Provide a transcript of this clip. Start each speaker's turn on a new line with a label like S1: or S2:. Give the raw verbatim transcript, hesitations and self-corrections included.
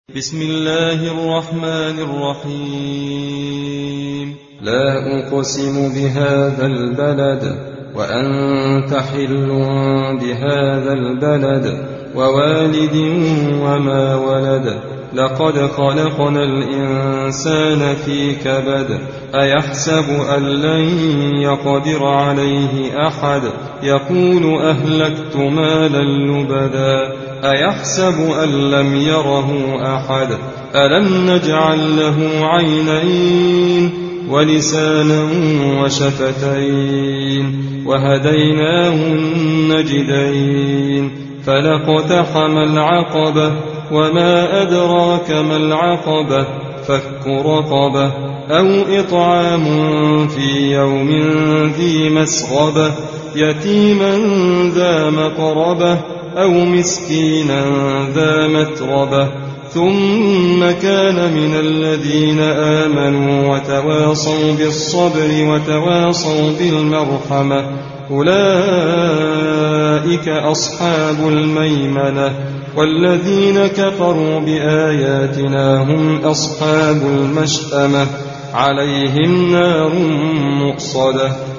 S1: بسم الله الرحمن الرحيم. لا أقسم بهذا البلد وأنت حل بهذا البلد ووالد وما ولد. لقد خلقنا الإنسان في كبد. أيحسب أن لن يقدر عليه أحد. يقول أهلكت مالا لبدا. أيحسب أن لم يره أحد. ألم نجعل له عينين ولسانا وشفتين وهديناه النجدين. فلاقتحم العقبة وما أدراك ما العقبة. فك رقبة أو إطعام في يوم ذي مسغبة يتيما ذا مقربة أو مسكينا ذا متربة. ثم كان من الذين آمنوا وتواصوا بالصبر وتواصوا بالمرحمة. أولئك أصحاب الميمنة. والذين كفروا بآياتنا هم أصحاب المشأمة. عليهم نار مؤصدة.